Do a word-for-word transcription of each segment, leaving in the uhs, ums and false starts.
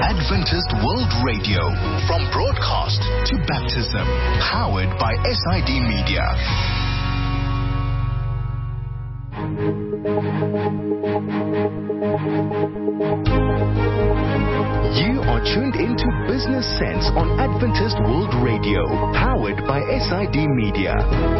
Adventist World Radio, from broadcast to baptism, powered by S I D Media. You are tuned into Business Sense on Adventist World Radio, powered by S I D Media.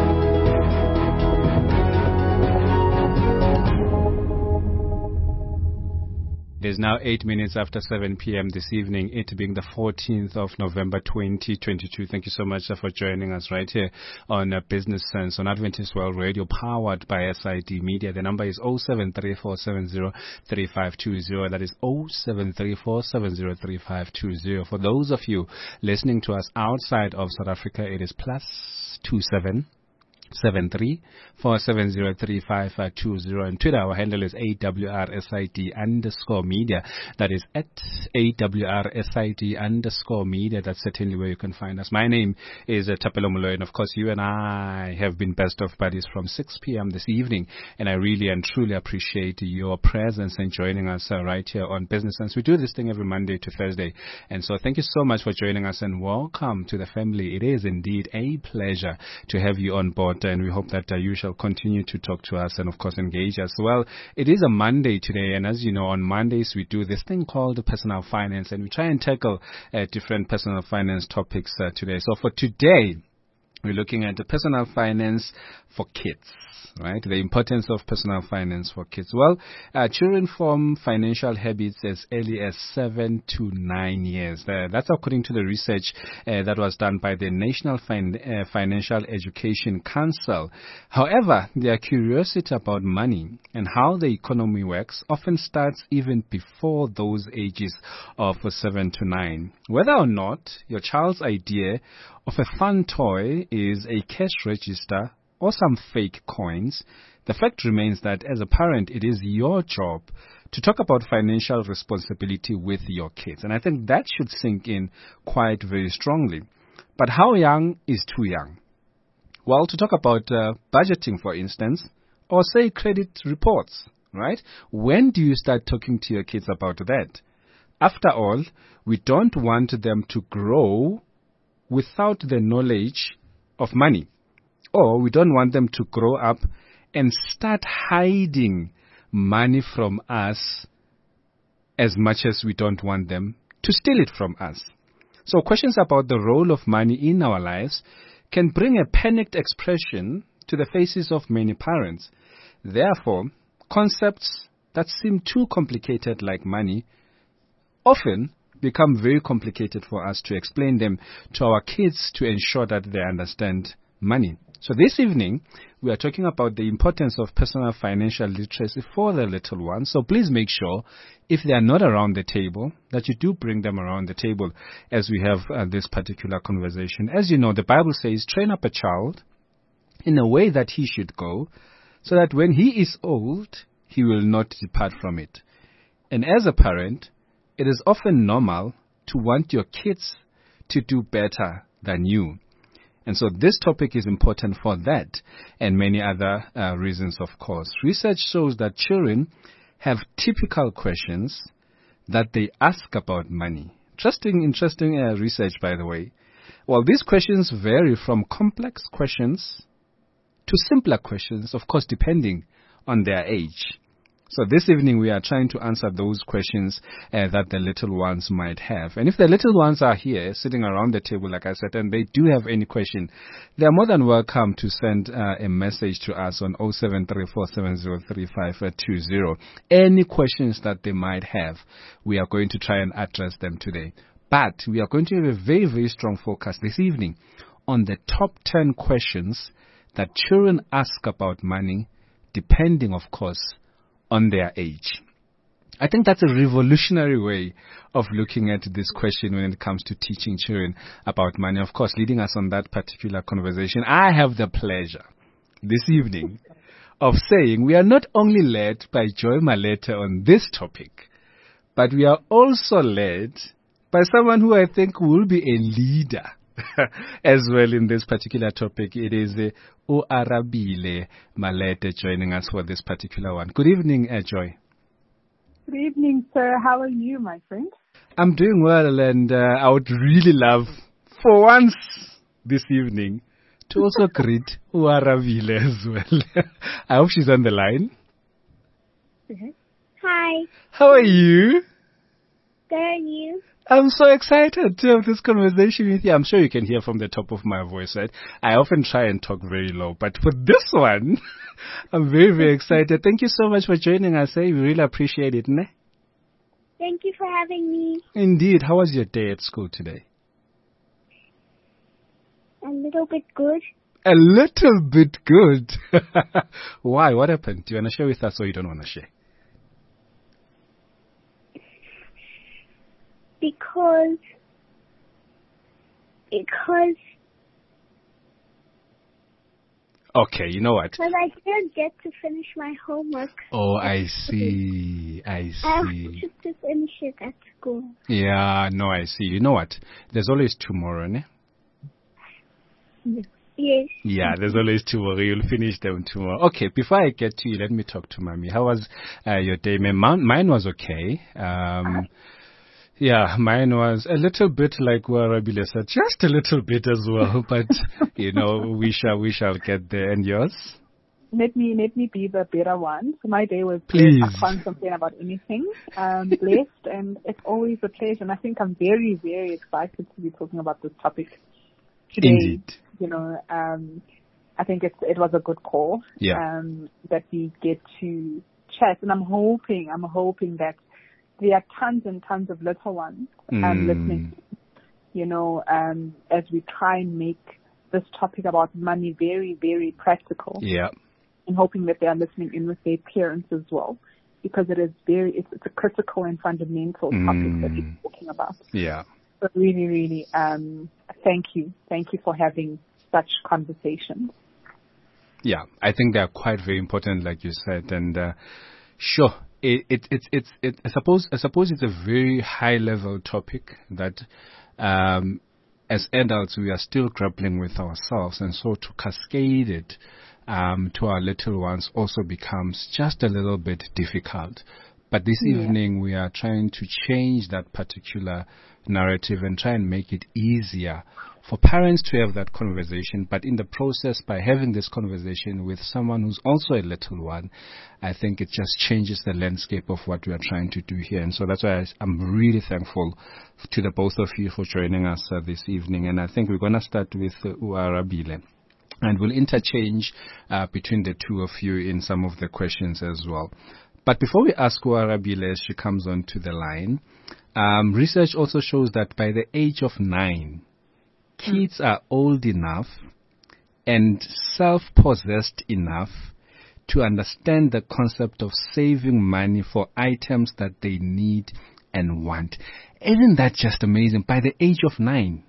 It is now eight minutes after seven p.m. this evening, it being the fourteenth of November twenty twenty-two. Thank you so much for joining us right here on uh, Business Sense on Adventist World Radio, powered by S I D Media. The number is zero seven three four seven zero three five two zero. That is zero seven three four seven zero three five two zero. For those of you listening to us outside of South Africa, it is plus two seven. Seven three four seven zero three five two zero, and Twitter our handle is A W R S I D underscore media. That is at A W R S I D underscore media. That's certainly where you can find us. My name is uh, Tapelo Muloy, and of course you and I have been best of buddies from six p.m. this evening, and I really and truly appreciate your presence and joining us uh, right here on Business Sense. We do this thing every Monday to Thursday, and so thank you so much for joining us and welcome to the family. It is indeed a pleasure to have you on board, and we hope that uh, you shall continue to talk to us and, of course, engage us. Well, it is a Monday today, and as you know, on Mondays we do this thing called personal finance, and we try and tackle uh, different personal finance topics uh, today. So for today, we're looking at the personal finance for kids. Right, the importance of personal finance for kids. Well, uh, children form financial habits as early as seven to nine years. Uh, that's according to the research uh, that was done by the National fin- uh, Financial Education Council. However, their curiosity about money and how the economy works often starts even before those ages of seven to nine. Whether or not your child's idea of a fun toy is a cash register or some fake coins, the fact remains that as a parent, it is your job to talk about financial responsibility with your kids. And I think that should sink in quite very strongly. But how young is too young? Well, to talk about uh, budgeting, for instance, or say credit reports, right? When do you start talking to your kids about that? After all, we don't want them to grow without the knowledge of money. Or we don't want them to grow up and start hiding money from us as much as we don't want them to steal it from us. So questions about the role of money in our lives can bring a panicked expression to the faces of many parents. Therefore, concepts that seem too complicated, like money, often become very complicated for us to explain them to our kids to ensure that they understand money. So this evening, we are talking about the importance of personal financial literacy for the little ones. So please make sure, if they are not around the table, that you do bring them around the table as we have uh, this particular conversation. As you know, the Bible says, train up a child in a way that he should go, so that when he is old, he will not depart from it. And as a parent, it is often normal to want your kids to do better than you. And so this topic is important for that and many other uh, reasons, of course. Research shows that children have typical questions that they ask about money. Interesting, interesting uh, research, by the way. Well, these questions vary from complex questions to simpler questions, of course, depending on their age. So this evening we are trying to answer those questions uh, that the little ones might have. And if the little ones are here sitting around the table, like I said, and they do have any question, they are more than welcome to send uh, a message to us on zero seven three four seven zero three five two zero. Any questions that they might have, we are going to try and address them today. But we are going to have a very, very strong focus this evening on the top ten questions that children ask about money, depending, of course, on their age. I think that's a revolutionary way of looking at this question when it comes to teaching children about money. Of course, leading us on that particular conversation, I have the pleasure this evening of saying we are not only led by Joy Maleta on this topic, but we are also led by someone who I think will be a leader as well in this particular topic. It is uh, O Arabile Malete joining us for this particular one. Good evening, uh, Joy. Good evening, sir. How are you, my friend? I'm doing well, and uh, I would really love, for once this evening, to also greet Uarabile as well. I hope she's on the line. Mm-hmm. Hi. How are you? Good, and you? I'm so excited to have this conversation with you. I'm sure you can hear from the top of my voice, right? I often try and talk very low, but for this one, I'm very, very excited. Thank you so much for joining us. Eh? We really appreciate it, ne? Thank you for having me. Indeed. How was your day at school today? A little bit good. A little bit good. Why? What happened? Do you want to share with us or you don't want to share? Because, because, okay, you know what? because I didn't get to finish my homework. Oh, I see. I see. I wanted to finish it at school. Yeah, no, I see. You know what? There's always tomorrow, ne? Yes. Yeah, there's always tomorrow. You'll finish them tomorrow. Okay, before I get to you, let me talk to Mommy. How was uh, your day? Mine, mine was okay. Um, yeah, mine was a little bit like Uarabile said, just a little bit as well. But, you know, we shall, we shall get there. And yours? Let me let me be the better one. So my day was Please. blessed. I can't complain about anything. Um, blessed, and it's always a pleasure. And I think I'm very, very excited to be talking about this topic today. Indeed. You know, um, I think it's it was a good call. Yeah. Um, that we get to chat, and I'm hoping I'm hoping that there are tons and tons of little ones um, Mm. listening. You know, um, as we try and make this topic about money very, very practical. Yeah. And hoping that they are listening in with their parents as well, because it is very, it's, it's a critical and fundamental topic Mm. that we're talking about. Yeah. So really, really, um, thank you. Thank you for having such conversations. Yeah, I think they are quite very important, like you said, and uh, sure, it, it, it, it's, it, I suppose, I suppose it's a very high level topic that, um, as adults, we are still grappling with ourselves, and so to cascade it um, to our little ones also becomes just a little bit difficult. But this Yeah. evening, we are trying to change that particular narrative and try and make it easier for parents to have that conversation. But in the process, by having this conversation with someone who's also a little one, I think it just changes the landscape of what we are trying to do here. And so that's why I, I'm really thankful to the both of you for joining us uh, this evening. And I think we're going to start with uh, Uarabile. And we'll interchange uh, between the two of you in some of the questions as well. But before we ask Uarabile as she comes onto the line, um, research also shows that by the age of nine, kids are old enough and self-possessed enough to understand the concept of saving money for items that they need and want. Isn't that just amazing? By the age of nine.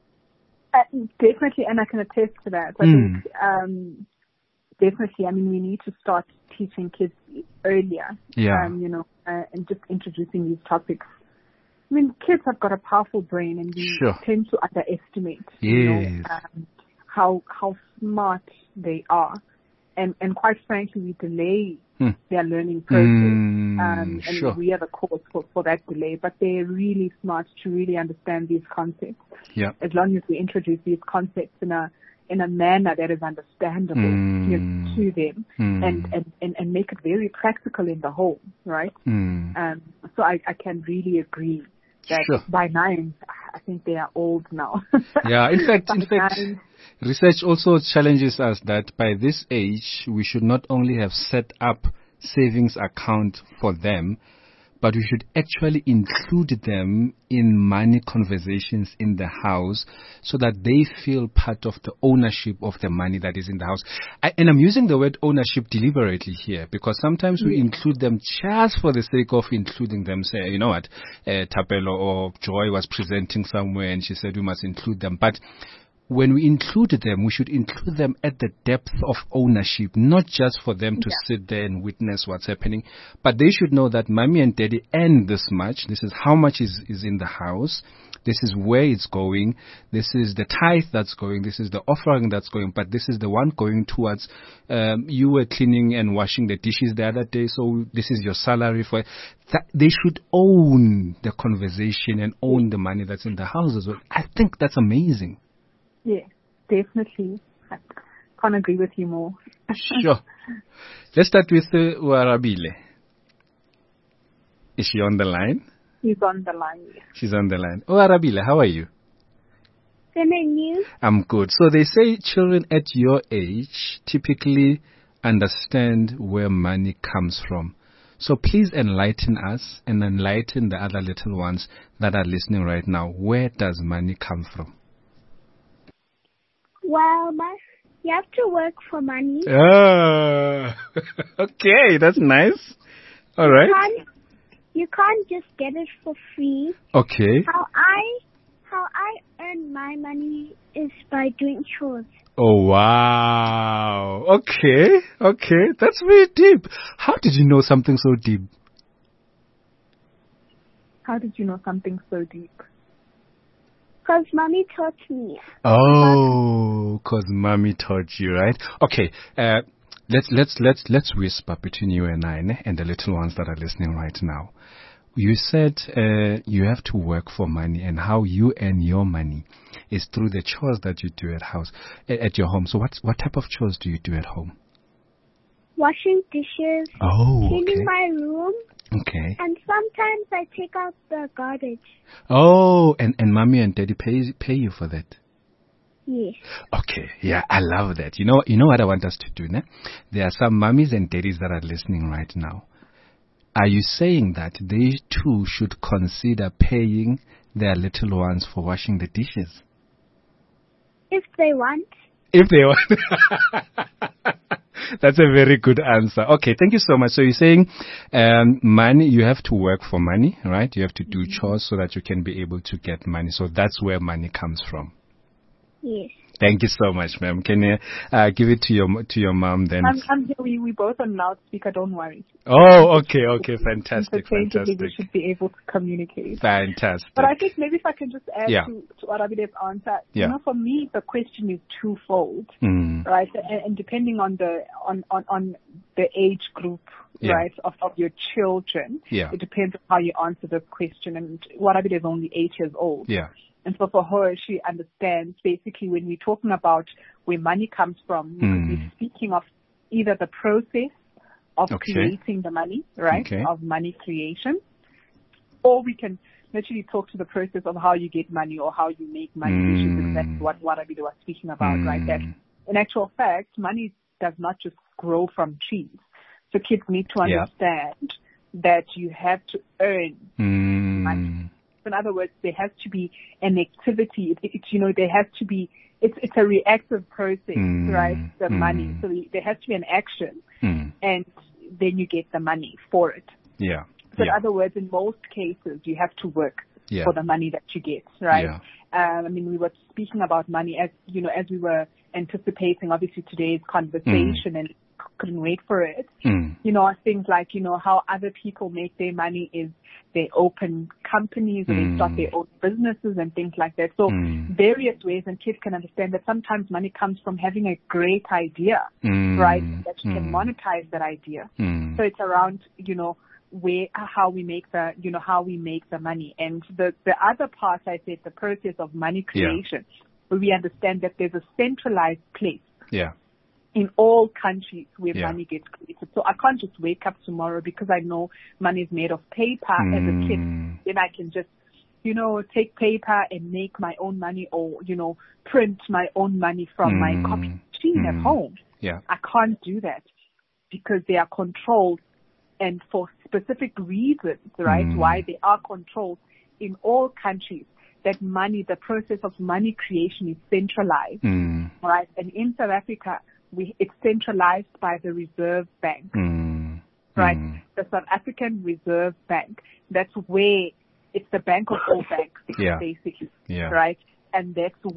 Uh, definitely, and I can attest to that. I Mm. think um, definitely, I mean, we need to start teaching kids earlier. Yeah. Um, you know, uh, and just introducing these topics. I mean, kids have got a powerful brain, and we Sure. tend to underestimate, Yes. you know, um, how how smart they are, and and quite frankly, we delay Hmm. their learning process, Mm, um, and sure. we are the cause for, for that delay. But they're really smart to really understand these concepts. Yeah. As long as we introduce these concepts in a in a manner that is understandable Mm. you know, to them, Mm. and, and, and, and make it very practical in the home, right? Mm. Um, so I, I can really agree that Sure. by nine, I think they are old now. Yeah, in fact, in By fact, nine, research also challenges us that by this age, we should not only have set up savings account for them, but we should actually include them in money conversations in the house so that they feel part of the ownership of the money that is in the house. I, and I'm using the word ownership deliberately here because sometimes we Yeah. include them just for the sake of including them. Say, you know what, uh, Tapelo or Joy was presenting somewhere and she said we must include them. But when we include them, we should include them at the depth of ownership, not just for them to Yeah. sit there and witness what's happening, but they should know that mommy and daddy earn this much. This is how much is, is in the house. This is where it's going. This is the tithe that's going. This is the offering that's going. But this is the one going towards, um, you were cleaning and washing the dishes the other day, so this is your salary for that. They should own the conversation and own the money that's in the house as well. I think that's amazing. Yeah, definitely. I can't agree with you more. Sure. Let's start with uh, Warabile. Is she on the line? He's on the line. She's on the line. Oh, Arabile, how are you? Then I knew. I'm good. So they say children at your age typically understand where money comes from. So please enlighten us and enlighten the other little ones that are listening right now. Where does money come from? Well, my, you have to work for money. Ah, okay, that's nice. All right. You can't, you can't just get it for free. Okay. How I how I earn my money is by doing chores. Oh, wow. Okay, okay. That's very deep. How did you know something so deep? How did you know something so deep? Because mommy taught me. Oh, cause mommy taught you, right? Okay, uh, let's let's let's let's whisper between you and I, ne? And the little ones that are listening right now. You said uh, you have to work for money, and how you earn your money is through the chores that you do at house, at your home. So, what what type of chores do you do at home? Washing dishes, Oh, cleaning okay, my room, okay. and sometimes I take out the garbage. Oh, and and mommy and daddy pay pay you for that. Yes. Okay, yeah, I love that. You know, you know what I want us to do, ne? There are some mummies and daddies that are listening right now. Are you saying that they too should consider paying their little ones for washing the dishes? If they want. If they want. That's a very good answer. Okay, thank you so much. So you're saying um, money, you have to work for money, right? You have to do chores so that you can be able to get money. So that's where money comes from. Yes. Thank you so much, ma'am. Can you uh, give it to your to your mom then? I'm, I'm here. We, we both on loudspeaker, don't worry. Oh, okay, okay. Fantastic, Interchangeably, fantastic. we should be able to communicate. Fantastic. But I think maybe if I can just add Yeah. to, to Arabide's answer, Yeah. you know, for me, the question is twofold, Mm. right? And, and depending on the on, on, on the age group, Yeah. right, of, of your children, Yeah. it depends on how you answer the question. And Arabide is only eight years old. Yeah. And so for her, she understands basically when we're talking about where money comes from, we could be Mm. speaking of either the process of Okay. creating the money, right, Okay. of money creation, or we can literally talk to the process of how you get money or how you make money, which is Mm. exactly what Warabide was speaking about, right? That Mm. in actual fact, money does not just grow from trees. So kids need to Yeah. understand that you have to earn Mm. money. In other words, there has to be an activity. It, it, you know, there has to be. It's it's a reactive process, Mm, right? The mm. money. So there has to be an action, Mm. and then you get the money for it. Yeah. So Yeah. in other words, in most cases, you have to work Yeah. for the money that you get, right? Yeah. Um, I mean, we were speaking about money as you know, as we were anticipating, obviously today's conversation, and couldn't wait for it. Mm. You know, things like, you know, how other people make their money is they open companies or they start Mm. their own businesses and things like that. So Mm. various ways, and kids can understand that sometimes money comes from having a great idea, Mm. right? That you can Mm. monetize that idea. Mm. So it's around, you know, where, how we make the, you know, how we make the money. And the, the other part, I said, the process of money creation, where we understand that there's a centralized place Yeah. in all countries where Yeah. money gets created. So I can't just wake up tomorrow because I know money is made of paper as a kid. Mm. Then I can just, you know, take paper and make my own money, or, you know, print my own money from Mm. my copy machine Mm. at home. Yeah. I can't do that because they are controlled, and for specific reasons, right? Mm. Why they are controlled in all countries. That money, the process of money creation is centralized, Mm. right? And in South Africa, we, it's centralized by the Reserve Bank, Mm. right? Mm. The South African Reserve Bank. That's where it's the bank of all banks, Yeah. basically, Yeah. right? And that's where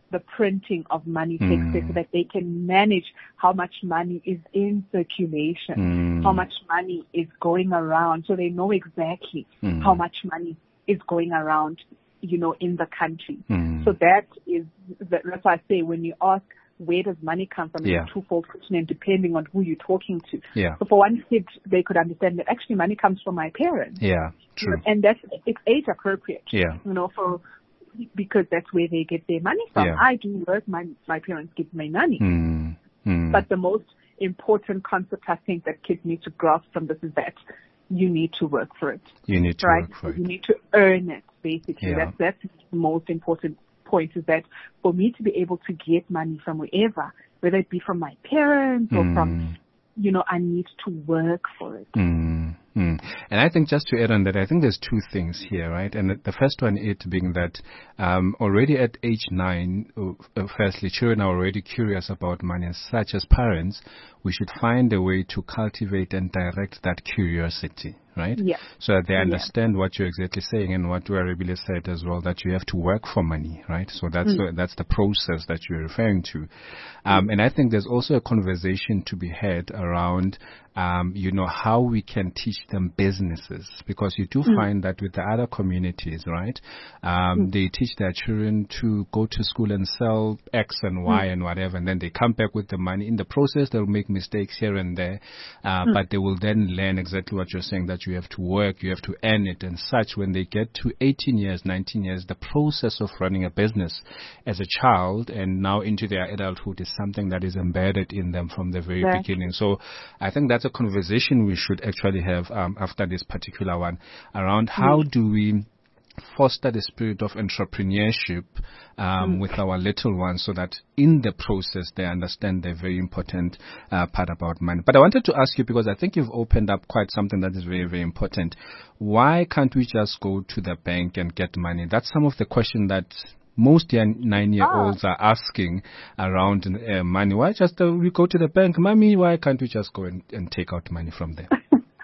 the printing of money takes Mm. place so that they can manage how much money is in circulation, Mm. how much money is going around, so they know exactly Mm. how much money is going around, you know, in the country. Mm. So that is, that's why I say when you ask, where does money come from? Yeah. It's a twofold question, and depending on who you're talking to. Yeah. So for one kid, they could understand that actually money comes from my parents. Yeah, true. And that's, it's age appropriate. Yeah. You know, for, because that's where they get their money from. Yeah. I do work, my, my parents give me money. Mm. Mm. But the most important concept I think that kids need to grasp from this is that you need to work for it. You need to right? work for it. You need to earn it, basically. Yeah. That's, that's the most important point, is that for me to be able to get money from wherever, whether it be from my parents or Mm. from, you know, I need to work for it. Mm, mm. And I think just to add on that, I think there's two things here, right? And the first one, it being that um, already at age nine, uh, firstly, children are already curious about money. As such, as parents, we should find a way to cultivate and direct that curiosity, right? Yeah. So that they Yeah. understand what you're exactly saying, and what Warabile said as well, that you have to work for money, right? So that's Mm. the, that's the process that you're referring to. Um, and I think there's also a conversation to be had around, um, you know, how we can teach them businesses, because you do Mm. find that with the other communities, right? Um, Mm. they teach their children to go to school and sell X and Y Mm. and whatever, and then they come back with the money. In the process, they'll make mistakes here and there, uh, Mm. but they will then learn exactly what you're saying, that you have to work, you have to earn it, and such. When they get to eighteen years, nineteen years, the process of running a business as a child and now into their adulthood is something that is embedded in them from the very Right. beginning. So I think that's a conversation we should actually have um, after this particular one, around how Mm. do we foster the spirit of entrepreneurship um, Mm. with our little ones, so that in the process they understand the very important uh, part about money. But I wanted to ask you, because I think you've opened up quite something that is very, very important. Why can't we just go to the bank and get money? That's some of the question that most young nine-year-olds are asking around uh, money. Why just uh, we go to the bank, mommy? Why can't we just go and, and take out money from there?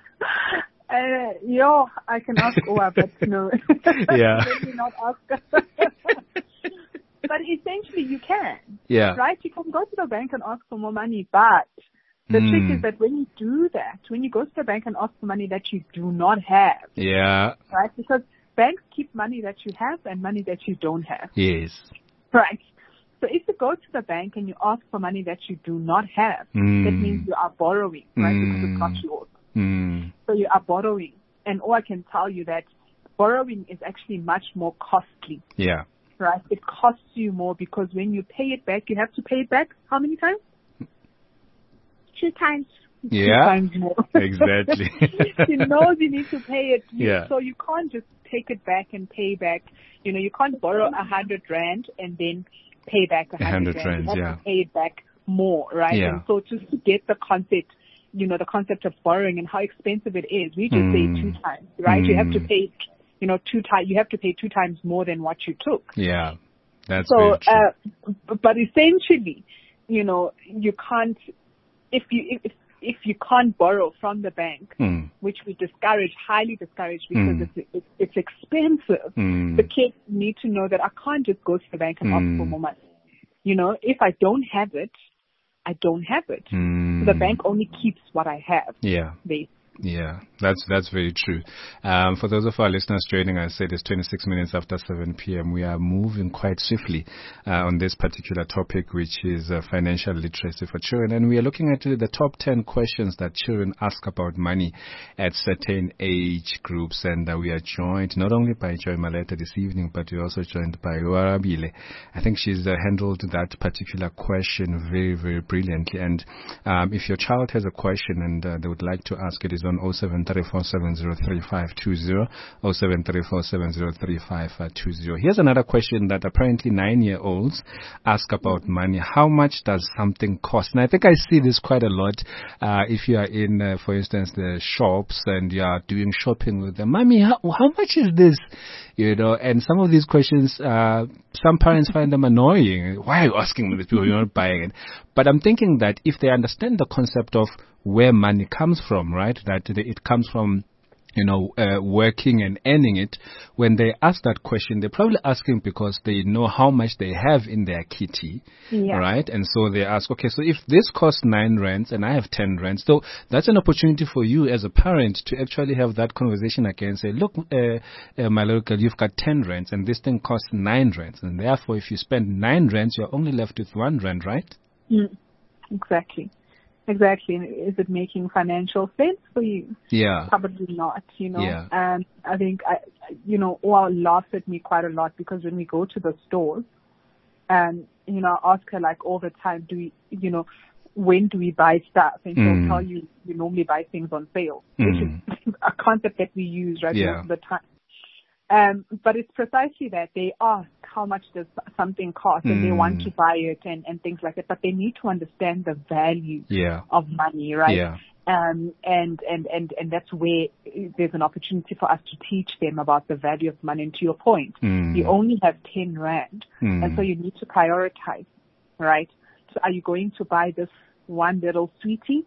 Uh, yo, I can ask Owa, but no. Yeah. Let me not ask. But essentially you can. Yeah. Right? You can go to the bank and ask for more money, but the Mm. trick is that when you do that, when you go to the bank and ask for money that you do not have, Yeah. right? Because banks keep money that you have and money that you don't have, Yes. right? So if you go to the bank and you ask for money that you do not have, Mm. that means you are borrowing, right? Because it's not Mm. yours. Mm. So you are borrowing. And all I can tell you that borrowing is actually much more costly, Yeah. right? It costs you more because when you pay it back, you have to pay it back how many times? Two times. Yeah. Two times more. Exactly. You know you need to pay it. You- Yeah. So you can't just take it back and pay back. You know, you can't borrow a hundred rand and then pay back a hundred hundred rand. You rands, have yeah. to pay it back more, right? Yeah. And so just to get the concept, you know, the concept of borrowing and how expensive it is, we just Mm. say two times, right? You have to Mm. pay, you know, two times. You have to pay two times more than what you took. Yeah. That's So, very true. uh, b- but essentially, you know, you can't, if you, if, if you can't borrow from the bank, Mm. which we discourage, highly discourage because Mm. it's, it's, it's expensive. Mm. The kids need to know that I can't just go to the bank and ask for Mm. more money. You know, if I don't have it, I don't have it. Mm. So the bank only keeps what I have. Yeah. They, Yeah, that's that's very true. Um, for those of our listeners joining us, it is twenty-six minutes after seven p.m. We are moving quite swiftly uh, on this particular topic, which is uh, financial literacy for children. And we are looking at uh, the top ten questions that children ask about money at certain age groups. And uh, we are joined not only by Joy Maleta this evening, but we're also joined by Warabile. I think she's uh, handled that particular question very, very brilliantly. And um, if your child has a question and uh, they would like to ask, it is on oh seven three four seven zero three five two zero, oh seven three four seven zero three five two zero. Here's another question that apparently nine-year-olds ask about money. How much does something cost? And I think I see this quite a lot. Uh, if you are in, uh, for instance, the shops and you are doing shopping with them, Mommy, how, how much is this? You know, and some of these questions, uh, some parents find them annoying. Why are you asking me this? You're not buying it. But I'm thinking that if they understand the concept of where money comes from, right? That it comes from you know, uh, working and earning it, when they ask that question, they're probably asking because they know how much they have in their kitty, Yeah. right? And so they ask, okay, so if this costs nine rands and I have ten rands, so that's an opportunity for you as a parent to actually have that conversation again, say, look, uh, uh, my little girl, you've got ten rands and this thing costs nine rands. And therefore, if you spend nine rands, you're only left with one rand, right? Mm. Exactly. Exactly. Is it making financial sense for you? Yeah. Probably not, you know. Yeah. And I think, I, you know, Oa laughs at me quite a lot because when we go to the stores, and, you know, I ask her like all the time, do we, you know, when do we buy stuff? And Mm. she'll tell you, you normally buy things on sale, Mm. which is a concept that we use, right, Yeah. most of the time. Um, but it's precisely that they ask how much does something cost and they want Mm. to buy it and, and things like that, but they need to understand the value Yeah. of money, right? Yeah. Um, and, and, and, and that's where there's an opportunity for us to teach them about the value of money. And to your point, Mm. you only have ten rand, Mm. and so you need to prioritize, right? So are you going to buy this one little sweetie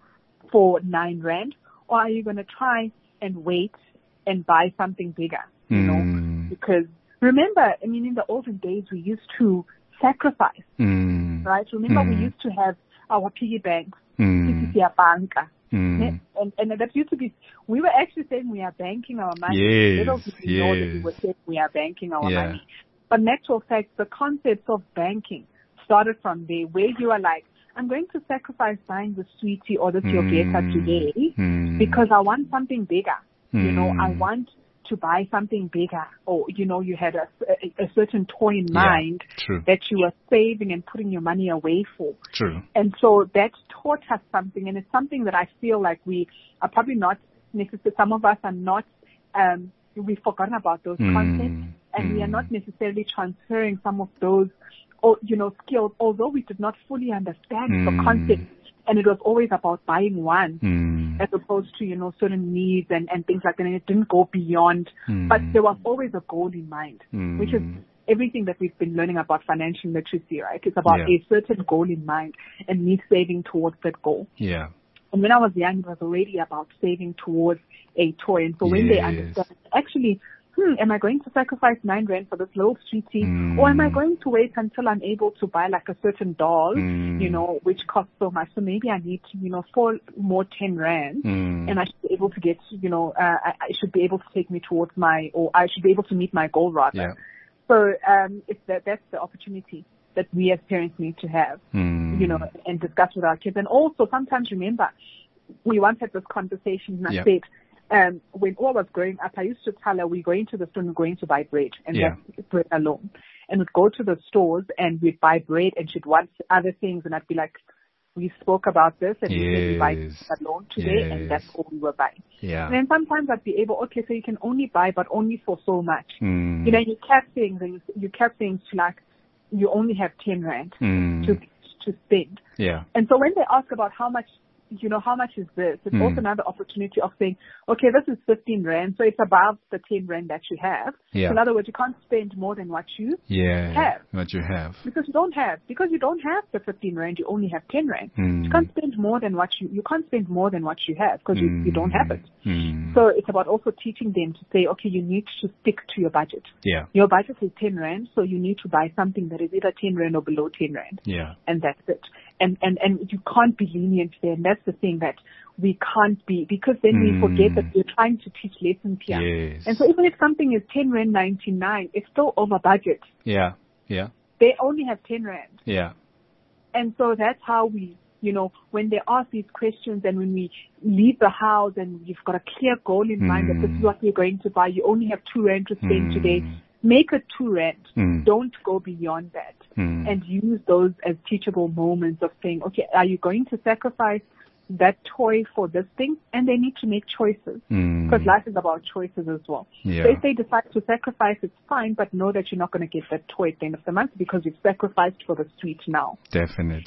for nine rand, or are you going to try and wait and buy something bigger? You know, Mm. because remember, I mean, in the olden days, we used to sacrifice, Mm. right? Remember, Mm. we used to have our piggy banks, Mm. banka, Mm. and and that used to be. We were actually saying we are banking our money. Yes, Little did we know that we yes. were saying we are banking our Yeah. money. But in actual fact, the concept of banking started from there, where you are like, I'm going to sacrifice buying the sweetie or the yogurta Mm. today Mm. because I want something bigger. You know, I Mm. want to buy something bigger, or, you know, you had a, a, a certain toy in Yeah, mind true. that you were saving and putting your money away for. True. And so that taught us something, and it's something that I feel like we are probably not necessarily, some of us are not, um, we've forgotten about those Mm. concepts, and we are Mm. not necessarily transferring some of those, or, you know, skills, although we did not fully understand Mm. the concept, and it was always about buying one. Mm. As opposed to, you know, certain needs and, and things like that. And it didn't go beyond, Mm. but there was always a goal in mind, Mm. which is everything that we've been learning about financial literacy, right? It's about Yeah. a certain goal in mind and me saving towards that goal. Yeah. And when I was young, it was already about saving towards a toy. And so when they Yes. understand, actually, hmm, am I going to sacrifice nine rand for this little sweetie? Mm. Or am I going to wait until I'm able to buy like a certain doll, Mm. you know, which costs so much? So maybe I need to, you know, for more ten rand, Mm. and I should be able to get, you know, uh, I, I should be able to take me towards my, or I should be able to meet my goal rather. Yeah. So um, it's that, that's the opportunity that we as parents need to have, Mm. you know, and discuss with our kids. And also sometimes remember, we once had this conversation and I Yeah. said, um, when I was growing up, I used to tell her, we're going to the store and we're going to buy bread, and Yeah. that's bread alone. And we'd go to the stores and we'd buy bread, and she'd want other things, and I'd be like, we spoke about this, and we said we buy Yes. this alone today, Yes. and that's all we were buying. Yeah. And then sometimes I'd be able, okay, so you can only buy, but only for so much. Mm. You know, you kept saying, you, you kept saying to like, you only have ten rand Mm. to to spend. Yeah. And so when they ask about how much, you know, how much is this? It's Mm. also another opportunity of saying, okay, this is fifteen rand, so it's above the ten rand that you have. Yeah. So in other words, you can't spend more than what you Yeah. have. What you have. Because you don't have, because you don't have the fifteen rand, you only have ten rand. Mm. You can't spend more than what you, you can't spend more than what you have because you, you don't have it. Mm. So it's about also teaching them to say, okay, you need to stick to your budget. Yeah. Your budget is ten rand, so you need to buy something that is either ten rand or below ten rand. Yeah. And that's it. And, and, and you can't be lenient there. And that's the thing that we can't be, because then Mm. we forget that we're trying to teach lessons here. Yes. And so even if something is ten rand ninety-nine, it's still over budget. Yeah. Yeah. They only have ten rand. Yeah. And so that's how we, you know, when they ask these questions and when we leave the house and you've got a clear goal in mind that this is what we're going to buy, you only have two rand to spend Mm. today, make it two rand. Mm. Don't go beyond that. Mm. And use those as teachable moments of saying, okay, are you going to sacrifice that toy for this thing? And they need to make choices, Mm. because life is about choices as well. Yeah. So if they decide to sacrifice, it's fine, but know that you're not going to get that toy at the end of the month because you've sacrificed for the sweet now. Definitely.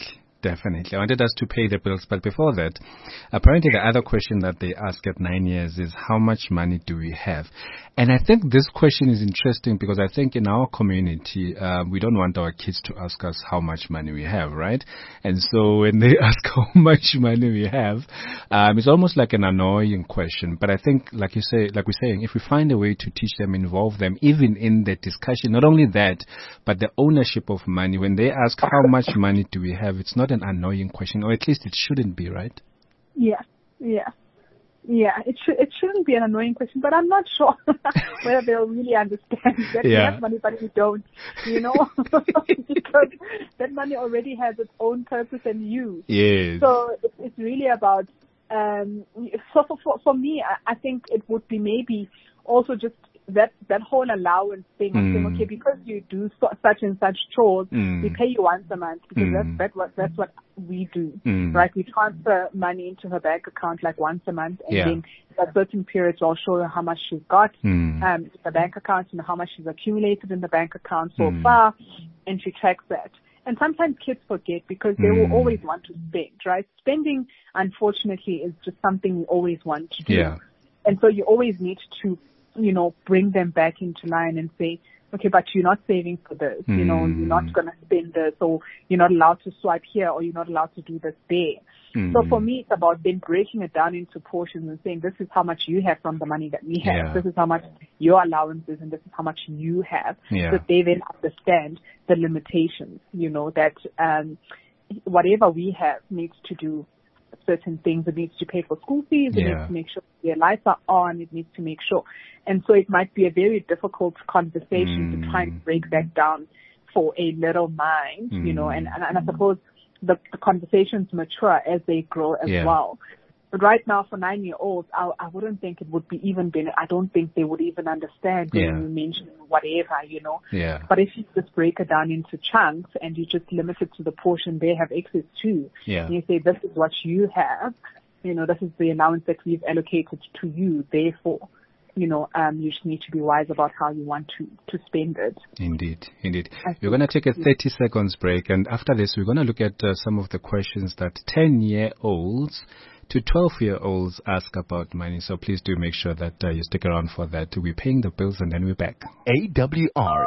definitely. I wanted us to pay the bills, but before that, apparently the other question that they ask at nine years is how much money do we have? And I think this question is interesting because I think in our community, uh, we don't want our kids to ask us how much money we have, right? And so when they ask how much money we have, um, it's almost like an annoying question. But I think, like you say, like we're saying, if we find a way to teach them, involve them, even in the discussion, not only that, but the ownership of money, when they ask how much money do we have, it's not an annoying question, or at least it shouldn't be, right? Yeah, yeah. Yeah, it should it shouldn't be an annoying question, but I'm not sure whether they'll really understand that yeah. we have money, but we don't, you know, because that money already has its own purpose and use. Yes. So it's, it's really about, um, so for, for, for me, I, I think it would be maybe also just that that whole allowance thing of mm. saying, okay, because you do so, such and such chores, mm. we pay you once a month because mm. that's that what that's what we do, mm. right? We transfer money into her bank account like once a month, and yeah. then at certain periods I'll show her how much she's got mm. um, in the bank account and how much she's accumulated in the bank account so mm. far, and she tracks that. And sometimes kids forget because they mm. will always want to spend, right? Spending, unfortunately, is just something we always want to do, yeah. and so you always need to, you know, bring them back into line and say, okay, but you're not saving for this, mm. you know, you're not going to spend this, or you're not allowed to swipe here, or you're not allowed to do this there. Mm. So for me, it's about then breaking it down into portions and saying, this is how much you have from the money that we have. Yeah. This is how much your allowance is, and this is how much you have. Yeah. So they then understand the limitations, you know, that um, whatever we have needs to do certain things. It needs to pay for school fees. It yeah. needs to make sure their lights are on. It needs to make sure. And so it might be a very difficult conversation mm. to try and break that down for a little mind, mm. you know, and, and, and I suppose the, the conversations mature as they grow as yeah. well. But right now, for nine-year-olds, I, I wouldn't think it would be even been, I don't think they would even understand when yeah. you mention whatever, you know. Yeah. But if you just break it down into chunks and you just limit it to the portion they have access to, yeah. and you say, this is what you have, you know, this is the allowance that we've allocated to you, therefore, you know, um, you just need to be wise about how you want to, to spend it. Indeed, indeed. We're going to take a thirty seconds break, and after this, we're going to look at uh, some of the questions that ten-year-olds to twelve-year-olds ask about money. So please do make sure that uh, you stick around for that. We're paying the bills, and then we're back. A W R.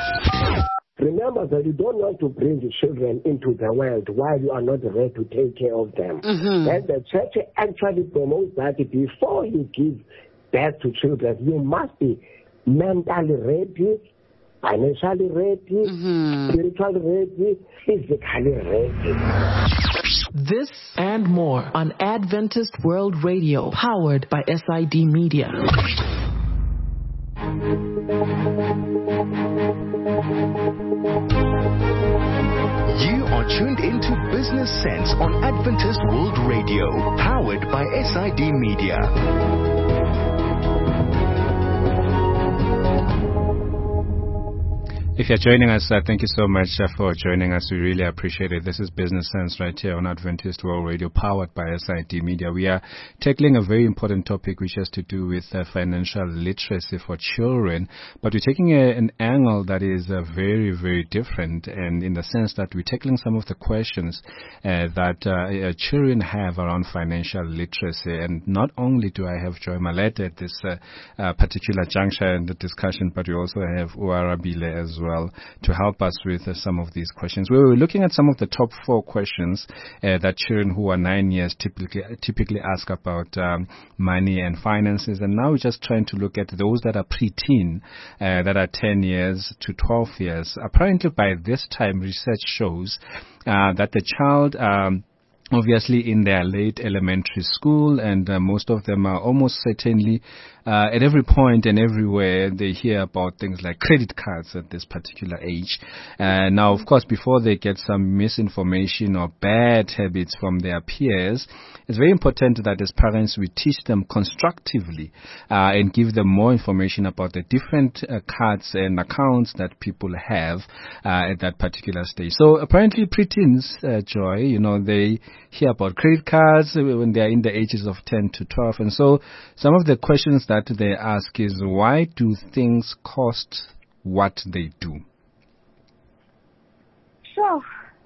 Remember that you don't want to bring the children into the world while you are not ready to take care of them. Mm-hmm. And the church actually promotes that before you give birth to children, you must be mentally ready, financially ready, mm-hmm. spiritually ready, physically ready. This and more on Adventist World Radio, powered by S I D Media. You are tuned into Business Sense on Adventist World Radio, powered by S I D Media. If you're joining us, uh, thank you so much uh, for joining us. We really appreciate it. This is Business Sense right here on Adventist World Radio, powered by S I D Media. We are tackling a very important topic which has to do with uh, financial literacy for children, but we're taking a, an angle that is uh, very, very different, and in the sense that we're tackling some of the questions uh, that uh, uh, children have around financial literacy. And not only do I have Joy Malete at this uh, uh, particular juncture in the discussion, but we also have Uarabile as well. well to help us with uh, some of these questions. We were looking at some of the top four questions uh, that children who are nine years typically typically ask about um, money and finances, and now we're just trying to look at those that are preteen, uh, that are ten years to twelve years. Apparently by this time, research shows uh, that the child um, obviously in their late elementary school, and uh, most of them are almost certainly uh, at every point and everywhere they hear about things like credit cards at this particular age. Uh, now, of course, before they get some misinformation or bad habits from their peers, it's very important that as parents we teach them constructively uh, and give them more information about the different uh, cards and accounts that people have uh, at that particular stage. So apparently preteens, uh, Joy, you know, they hear about credit cards when they are in the ages of ten to twelve. And so some of the questions that they ask is, why do things cost what they do? Sure.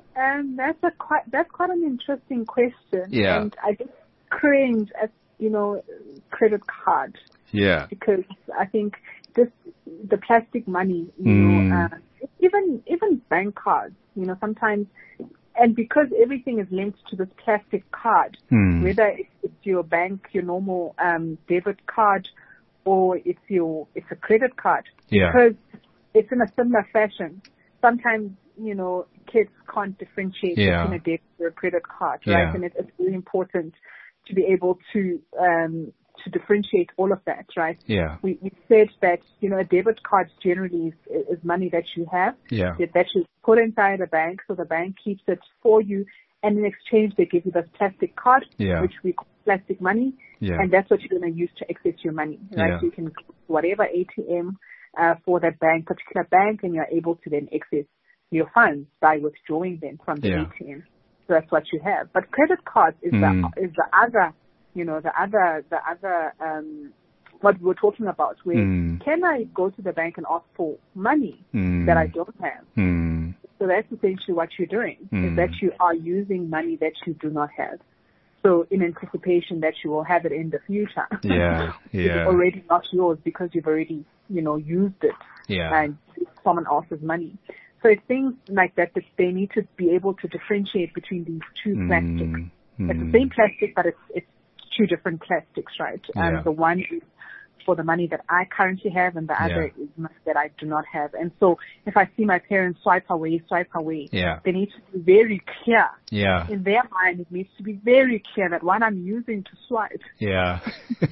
Um, that's a quite that's quite an interesting question. Yeah. And I just cringe at, you know, credit card. Yeah. Because I think this the plastic money, you Mm. know, uh, even even bank cards, you know, sometimes, and because everything is linked to this plastic card, Mm. whether it's your bank, your normal um, debit card, or it's your it's a credit card, Yeah. because it's in a similar fashion. Sometimes, you know, kids can't differentiate Yeah. between a debit or a credit card, right? Yeah. And it, it's really important to be able to um, to differentiate all of that, right? Yeah. We, we said that, you know, a debit card generally is, is money that you have, Yeah. that, that you put inside a bank, so the bank keeps it for you, and in exchange they give you this plastic card, Yeah. which we call plastic money, Yeah. and that's what you're going to use to access your money, right? Yeah. So you can go to whatever A T M uh, for that bank, particular bank, and you're able to then access your funds by withdrawing them from the Yeah. A T M. So that's what you have. But credit card is Mm. the is the other, you know, the other the other um, what we were talking about. Where Mm. can I go to the bank and ask for money Mm. that I don't have? Mm. So that's essentially what you're doing, Mm. is that you are using money that you do not have. So in anticipation that you will have it in the future. Yeah, yeah. It's already not yours because you've already, you know, used it. Yeah. And it's someone else's money. So it's things like that that they need to be able to differentiate between these two Mm. plastics. Mm. It's the same plastic, but it's it's two different plastics, right? Yeah. And the one is for the money that I currently have, and the other Yeah. is money that I do not have. And so if I see my parents swipe away, swipe away, Yeah. they need to be very clear. Yeah. In their mind, it needs to be very clear that what I'm using to swipe Yeah.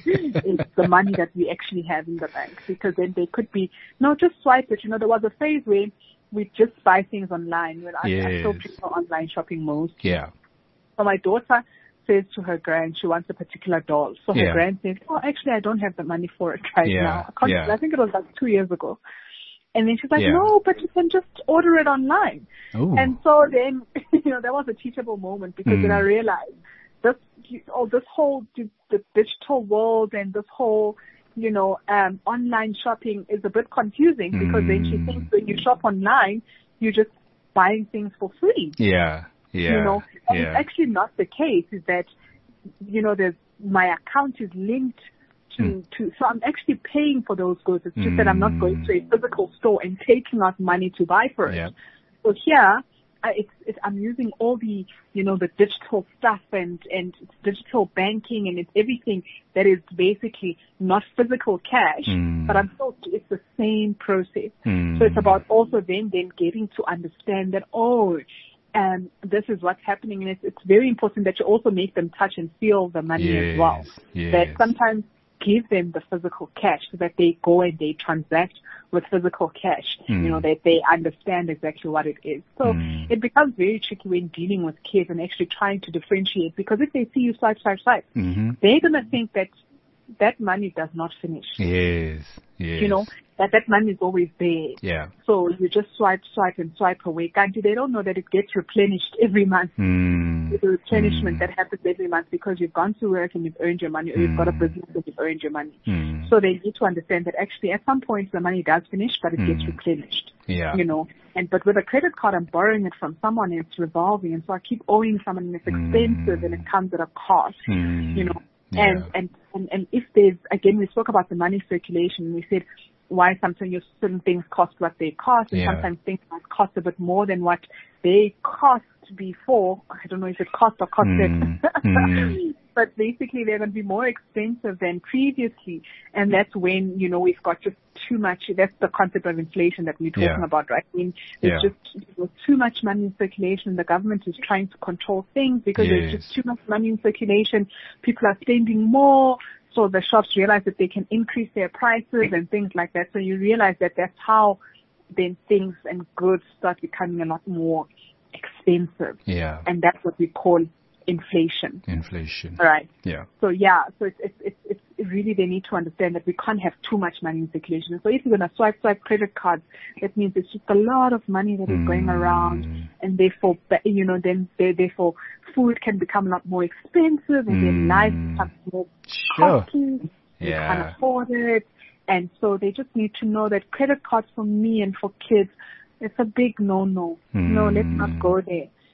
is the money that we actually have in the bank. Because then they could be, no, just swipe it. You know, there was a phase where we just buy things online. When I, I still Yes. prefer online shopping most. Yeah. So my daughter says to her grand, she wants a particular doll. So her Yeah. grand says, oh, actually, I don't have the money for it right Yeah, now. I, can't, yeah. I think it was like two years ago. And then she's like, Yeah. no, but you can just order it online. Ooh. And so then, you know, that was a teachable moment, because Mm. then I realized this, oh, this whole the digital world and this whole, you know, um, online shopping is a bit confusing, because then she Mm. thinks when you shop online, you're just buying things for free. Yeah. Yeah. You know, and yeah. it's actually not the case. Is that, you know, there's, my account is linked to, Mm. to, so I'm actually paying for those goods. It's just that I'm not going to a physical store and taking out money to buy for it. Yeah. So here, I, it's, it's, I'm using all the, you know, the digital stuff and, and it's digital banking, and it's everything that is basically not physical cash, Mm. but I'm still, it's the same process. Mm. So it's about also then, then getting to understand that, oh, um, this is what's happening. And it's, it's very important that you also make them touch and feel the money Yes, as well. yes. That sometimes give them the physical cash so that they go and they transact with physical cash, Mm. you know, that they understand exactly what it is. So Mm. it becomes very tricky when dealing with kids and actually trying to differentiate, because if they see you swipe, swipe, swipe, Mm-hmm. they're going to think that that money does not finish. Yes. Yes. You know, that that money is always there. Yeah. So you just swipe, swipe, and swipe away. Kanti, they don't know that it gets replenished every month. Mm. There's a replenishment Mm. that happens every month because you've gone to work and you've earned your money, or you've got a Mm. business and you've earned your money. Mm. So they need to understand that actually at some point the money does finish, but it gets Mm. replenished. Yeah. You know, and but with a credit card, I'm borrowing it from someone and it's revolving, and so I keep owing someone, and it's expensive Mm. and it comes at a cost. Mm. You know, Yeah. and, and and and if there's, again, we spoke about the money circulation. We said why sometimes you certain things cost what they cost, and Yeah. sometimes things might cost a bit more than what they cost before. I don't know if it cost or costed, Mm. Mm. but basically they're going to be more expensive than previously, and that's when, you know, we've got just too much. That's the concept of inflation that we're talking Yeah. about, right? I mean, there's Yeah. just, you know, too much money in circulation. The government is trying to control things because there's Yes. just too much money in circulation. People are spending more. So the shops realize that they can increase their prices and things like that. So you realize that that's how then things and goods start becoming a lot more expensive. Yeah. And that's what we call inflation. Inflation. Right. Yeah. So yeah, so it's, it's, it's, it's it really, they need to understand that we can't have too much money in circulation. So if you're going to swipe, swipe credit cards, that means it's just a lot of money that is going Mm. around, and therefore, you know, then they, therefore food can become a lot more expensive, and then Mm. life becomes more Sure. costly. They Yeah. can't afford it. And so they just need to know that credit cards for me and for kids, it's a big no-no. No, let's not Mm. go there.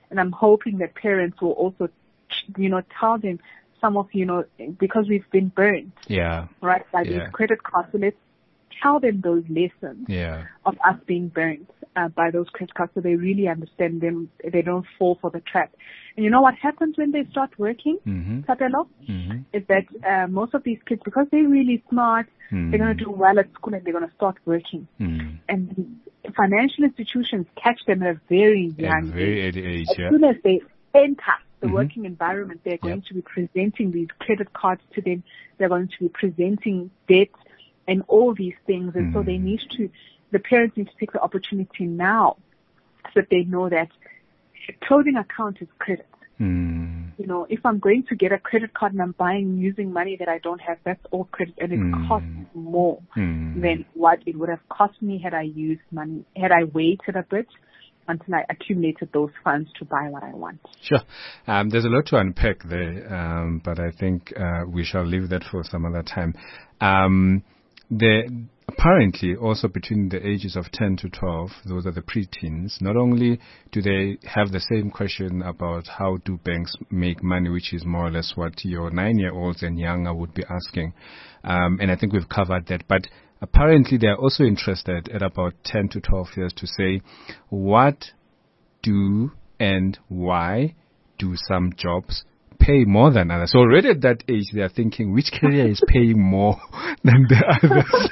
And I'm hoping that parents will also, you know, tell them some of, you know, because we've been burned, Yeah. right, by Yeah. these credit cards. So let's tell them those lessons Yeah. of us being burned uh, by those credit cards, so they really understand them. They don't fall for the trap. And you know what happens when they start working, Mm-hmm. Tapelo? Mm-hmm. Is that uh, most of these kids, because they're really smart, Mm. they're going to do well at school and they're going to start working. Mm. And financial institutions catch them at a very At young very age. early age, As yeah. soon as they enter the Mhm. working environment, they're going Yep. to be presenting these credit cards to them. They're going to be presenting debt and all these things. And so they Mm. need to, the parents need to take the opportunity now so that they know that a clothing account is credit. Mm. You know, if I'm going to get a credit card and I'm buying using money that I don't have, that's all credit, and it Mm. costs more Mm. than what it would have cost me had I used money, had I waited a bit until I accumulated those funds to buy what I want. Sure. Um, there's a lot to unpack there, um, but I think uh, we shall leave that for some other time. Um, the apparently also between the ages of ten to twelve, those are the preteens. Not only do they have the same question about how do banks make money, which is more or less what your nine-year-olds and younger would be asking, um, and I think we've covered that. But apparently, they are also interested at about ten to twelve years to say, what do and why do some jobs pay more than others? So already at that age, they are thinking, which career is paying more than the others?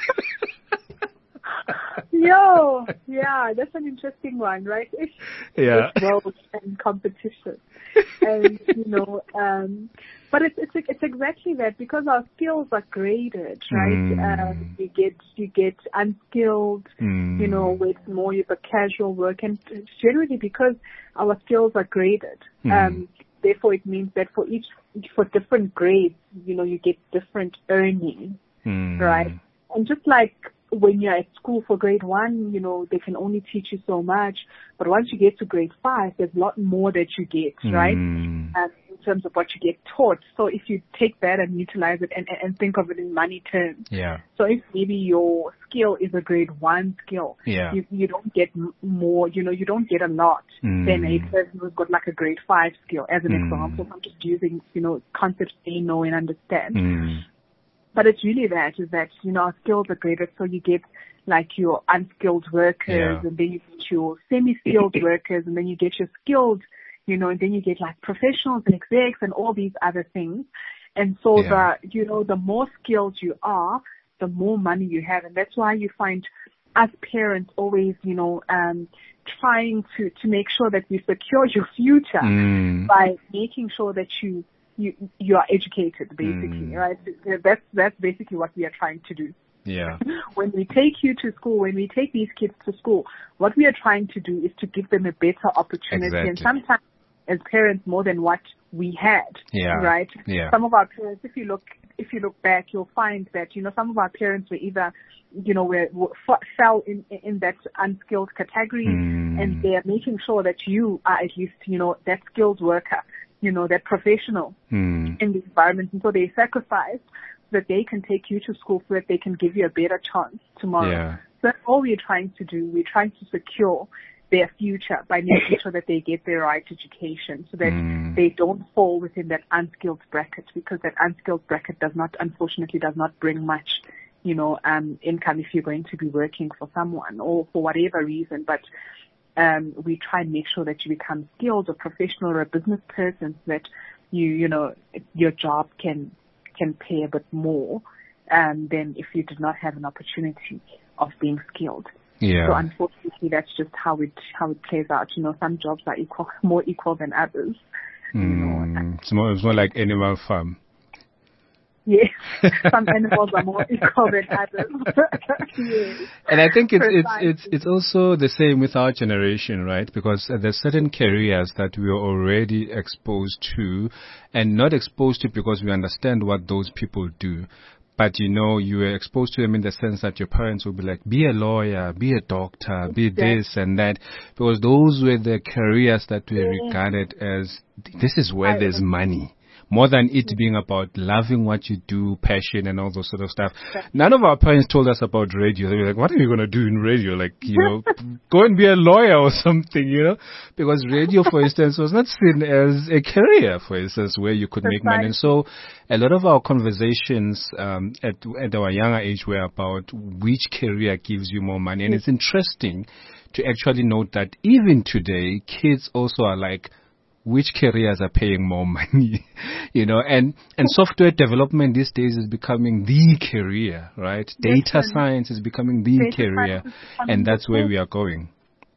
Yo, yeah, that's an interesting one, right? It's, Yeah. it's growth and competition, and you know, um, but it's it's it's exactly that, because our skills are graded, right? Mm. Um, you get you get unskilled, Mm. you know, with more of a casual work, and it's generally because our skills are graded. Mm. Um, therefore, it means that for each for different grades, you know, you get different earnings, Mm. right? And just like when you're at school for grade one, you know, they can only teach you so much. But once you get to grade five, there's a lot more that you get, right? Mm. Um, in terms of what you get taught. So if you take that and utilize it and, and think of it in money terms. Yeah. So if maybe your skill is a grade one skill, Yeah. you, you don't get m- more, you know, you don't get a lot Mm. than a person who's got like a grade five skill, as an Mm. example. I'm just using, you know, concepts they know and understand. Mm. But it's really that, is that, you know, our skills are graded, so you get like your unskilled workers, Yeah. and then you get your semi-skilled workers, and then you get your skilled, you know, and then you get like professionals and execs and all these other things. And so Yeah. the, you know, the more skilled you are, the more money you have. And that's why you find us parents always, you know, um, trying to, to make sure that we secure your future Mm. by making sure that you, you, you are educated, basically, Mm. right? That's, that's basically what we are trying to do. Yeah. When we take you to school, when we take these kids to school, what we are trying to do is to give them a better opportunity. And Exactly. sometimes as parents, more than what we had, Yeah. right? Yeah. Some of our parents, if you look, if you look back, you'll find that, you know, some of our parents were either, you know, were, were fell in, in that unskilled category, Mm. and they are making sure that you are at least, you know, that skilled worker, you know, that professional Mm. in the environment. And so they sacrifice so that they can take you to school, so that they can give you a better chance tomorrow. Yeah. So that's all we're trying to do. We're trying to secure their future by making sure that they get the right education, so that Mm. they don't fall within that unskilled bracket, because that unskilled bracket does not, unfortunately, does not bring much, you know, um, income if you're going to be working for someone or for whatever reason. But um, we try and make sure that you become skilled or professional or a business person, so that you, you know, your job can can pay a bit more um, than if you did not have an opportunity of being skilled. Yeah. So unfortunately, that's just how it how it plays out. You know, some jobs are equal, more equal than others. You know, Mm. It's more, it's more like Animal Farm. yes, some animals are more equal than others. Yes. And I think it's it's Precisely. it's it's also the same with our generation, right? Because uh, there's certain careers that we are already exposed to, and not exposed to because we understand what those people do. But, you know, you were exposed to them in the sense that your parents would be like, be a lawyer, be a doctor, be Exactly. this and that. Because those were the careers that were Yeah. regarded as, this is where I there's agree. money. more than it being about loving what you do, passion and all those sort of stuff. None of our parents told us about radio. They were like, what are you going to do in radio? Like, you know, go and be a lawyer or something, you know, because radio, for instance, was not seen as a career, for instance, where you could That's make money. right. And so a lot of our conversations um, at, at our younger age were about which career gives you more money. And it's interesting to actually note that even today, kids also are like, which careers are paying more money, you know, and, and software development these days is becoming the career, right? Data Definitely. science is becoming the Data career, science is becoming and that's the where full- we are going.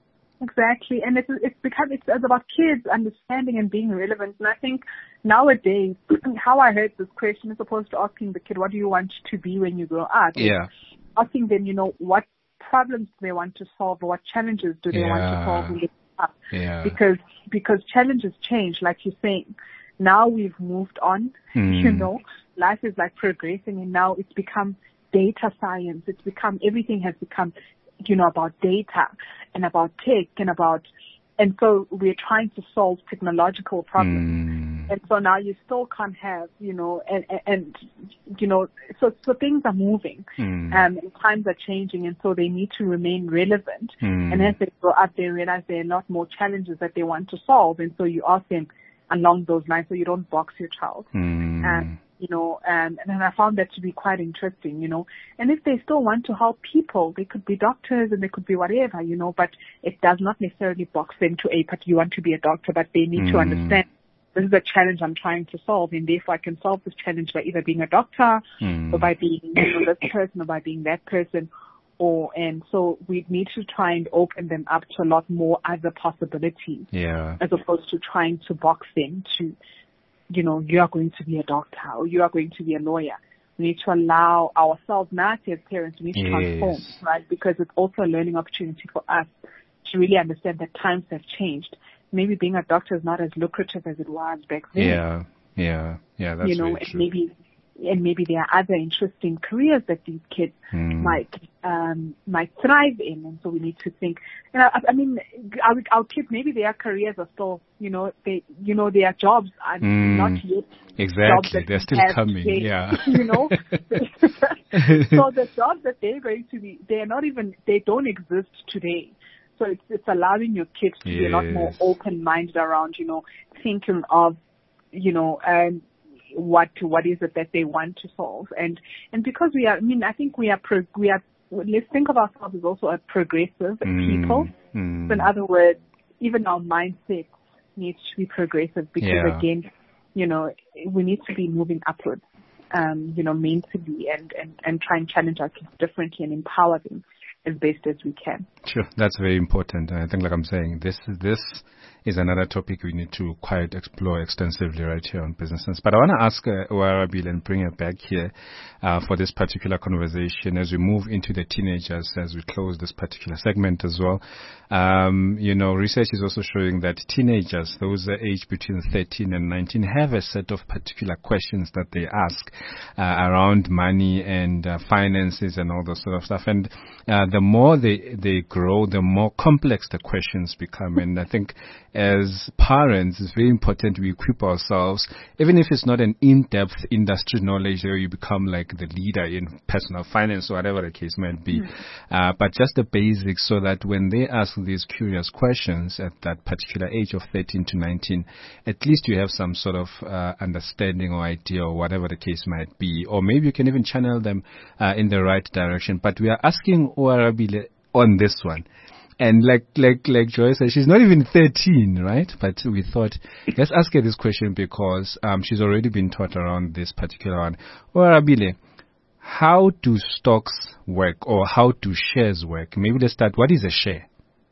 Exactly, and it's it's become it's, it's about kids understanding and being relevant. And I think nowadays, how I heard this question is opposed to asking the kid, "What do you want to be when you grow up?" Yeah. Asking them, you know, what problems do they want to solve, or what challenges do they want to solve when they grow up? Yeah. Because because challenges change, like you're saying. Now we've moved on. Mm. You know, life is like progressing, and now it's become data science. It's become everything has become, you know, about data and about tech and about, and so we're trying to solve technological problems. Mm. And so now you still can't have, you know, and, and, and you know, so, so things are moving, Mm. um, and times are changing, and so they need to remain relevant. Mm. And as they grow up, they realize there are a lot more challenges that they want to solve, and so you ask them along those lines, so you don't box your child. Mm. Um, you know, and, and I found that to be quite interesting, you know. And if they still want to help people, they could be doctors and they could be whatever, you know, but it does not necessarily box them to a, but you want to be a doctor, but they need to Mm. understand this is a challenge I'm trying to solve, and therefore I can solve this challenge by either being a doctor Mm. or by being, you know, this person or by being that person. Or, and so we need to try and open them up to a lot more other possibilities, Yeah. as opposed to trying to box them to, you know, you are going to be a doctor or you are going to be a lawyer. We need to allow ourselves, not as parents, we need to transform, Yes. right? Because it's also a learning opportunity for us to really understand that times have changed. Maybe being a doctor is not as lucrative as it was back then. Yeah. Yeah. Yeah. That's you know, very and true. maybe and maybe there are other interesting careers that these kids Mm. might um, might thrive in, and so we need to think. You know, I, I mean, our, our kids, maybe their careers are still, you know, they, you know, their jobs are Mm. not yet jobs Exactly. that They're we still have coming. today, Yeah. you know. So the jobs that they're going to be, they're not even, they don't exist today. So it's, it's allowing your kids to be a lot more Yes. open-minded around, you know, thinking of, you know, um, what what is it that they want to solve, and and because we are, I mean, I think we are pro, we are. Let's think of ourselves as also a progressive Mm. people. Mm. So in other words, even our mindset needs to be progressive because Yeah. again, you know, we need to be moving upwards. Um, you know, mentally and and and try and challenge our kids differently and empower them as best as we can. Sure, that's very important. And I think, like I'm saying, this this is another topic we need to quite explore extensively right here on Business Sense. But I want to ask uh, Oarabile and bring her back here uh, for this particular conversation as we move into the teenagers, as we close this particular segment as well. Um, you know, research is also showing that teenagers, those aged between thirteen and nineteen, have a set of particular questions that they ask uh, around money and uh, finances and all that sort of stuff. And uh, the more they, they grow, the more complex the questions become. And I think as parents, it's very important we equip ourselves, even if it's not an in-depth industry knowledge where you become like the leader in personal finance or whatever the case might be, mm. uh, but just the basics so that when they ask these curious questions at that particular age of thirteen to nineteen, at least you have some sort of uh, understanding or idea or whatever the case might be, or maybe you can even channel them uh, in the right direction. But we are asking Oarabile on this one. And like, like, like Joy said, she's not even thirteen, right? But we thought, let's ask her this question because, um, she's already been taught around this particular one. Oarabile, how do stocks work or how do shares work? Maybe let's start. What is a share?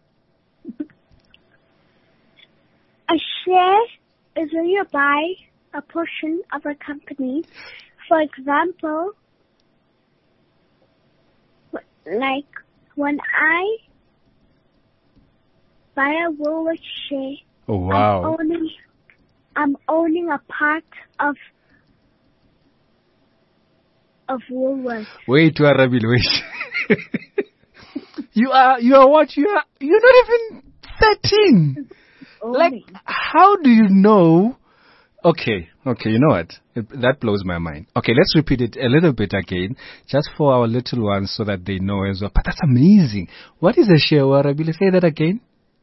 A share is when you buy a portion of a company. For example, like when I buy a Woolworths share, oh wow, I'm owning, I'm owning a part of of Woolworths. Wait, Oarabile, wait. you are, you are what? You are, you're not even thirteen. Like, how do you know Okay, okay, you know what? It, that blows my mind. Okay, let's repeat it a little bit again, just for our little ones so that they know as well. But that's amazing. What is a share, Warabile? Say that again.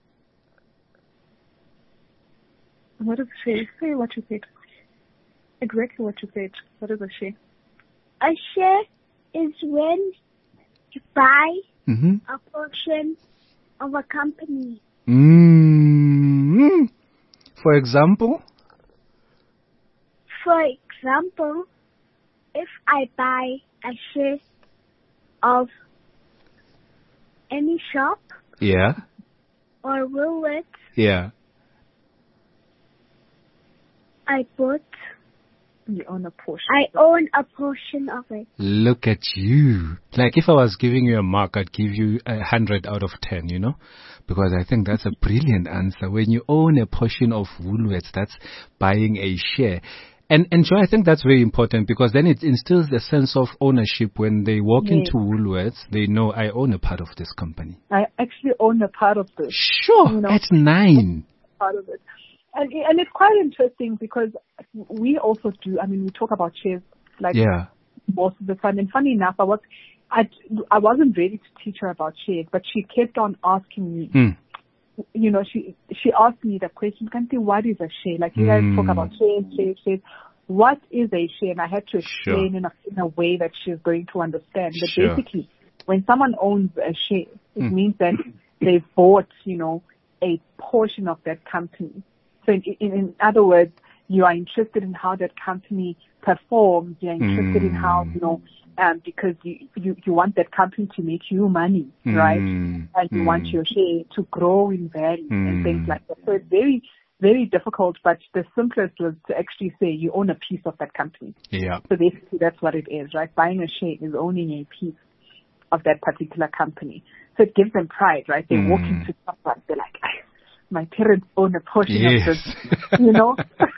What is a share? Say what you said. Exactly what you said. What is a share? A share is when you buy Mm-hmm. a portion of a company. Mm-hmm. For example? For example, if I buy a share of any shop Yeah, or Woolworths, yeah. I bought, You own a portion. I own a portion of it. Look at you. Like if I was giving you a mark, I'd give you a hundred out of ten, you know? Because I think that's a brilliant answer. When you own a portion of Woolworths, that's buying a share. And, and Joy, I think that's very important because then it instills a sense of ownership. When they walk Yes. into Woolworths, they know I own a part of this company. I actually own a part of this. Sure, You know. at nine. Part of it. And, and it's quite interesting because we also do, I mean, we talk about shares like Yeah. most of the time. And funny enough, I was, I, I wasn't ready to teach her about shares, but she kept on asking me, Mm. you know, she, she asked me the question, Kanti, what is a share? Like you guys Mm. talk about shares, shares, shares. What is a share? And I had to Sure. explain in a, in a way that she's going to understand. But Sure. basically, when someone owns a share, it Mm. means that they bought, you know, a portion of that company. So in, in, in other words, you are interested in how that company performs. You are interested in how, you know, um, because you, you, you want that company to make you money, right? Mm. And you want Mm. your share to grow in value and things Mm. like that. So it's very, very difficult, but the simplest was to actually say you own a piece of that company. Yeah. So basically that's what it is, right? Buying a share is owning a piece of that particular company. So it gives them pride, right? They walk Mm. into someone, they're like, my parents own a portion Yes. of this, you know?